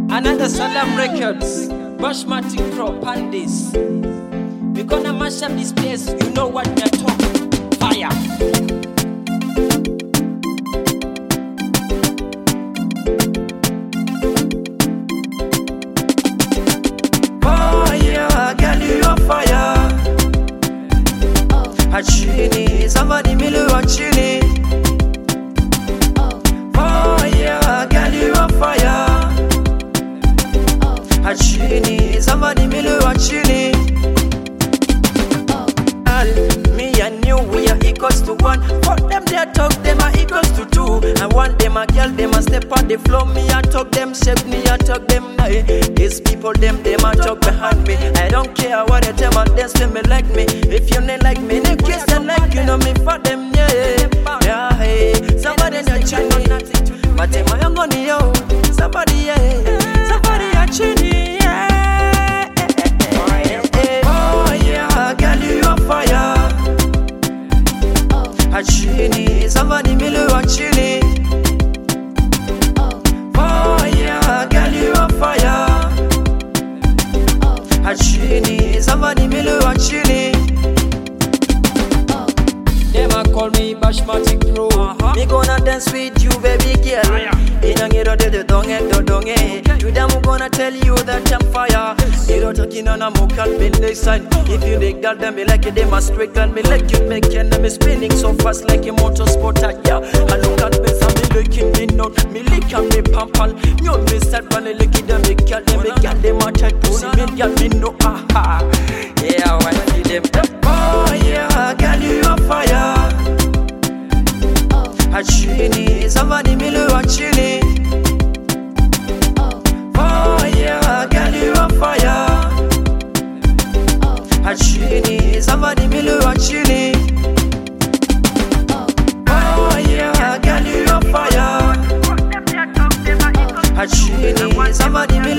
Another Salam Records, Bashmatic Pro, Pandis. We gonna mash up this place, you know what we are talking. Fire. Fire, girl, you on fire. Achini, somebody me lo achini. Fire, girl, you on fire. Achini, somebody me lo achini. Me and you, we are equals to one. For them, they talk, them are equals to two. I want them a girl, them a step on the floor. Me I talk them, shape me I talk them. These people, them a talk behind me. I don't care what they tell me, dance with me like me. If you ain't like me, they kiss them like you know me for them, yeah. Yeah, hey, somebody not chini. But them I am gonna yo, somebody, yeah, somebody a chini, yeah. Oh yeah, girl, you on fire. Achini, somebody me lo achini. Fire, girl, you on fire. Achini, somebody me lo achini. Them a call me Bashmatic Pro. Me gonna dance with you, baby girl. Inangiro de donge. Today I'm gonna tell you that I'm fire. You don't talking on a mokal me sign. If you dig girl, then me like it, they must straight girl. Me like you make and me spinning so fast like a motorsport. Yeah, I look at me, so me looking me not. Me lick and me pampan. You me start when I look at them, me girl, them a try to see me, girl, me no aha. Yeah, I wanna see them. Oh yeah, girl, you on fire. Achini, somebody me lo achini. Fire, girl, you on fire. Achini, somebody me lo achini. Fire, girl, you on fire. Achini, somebody me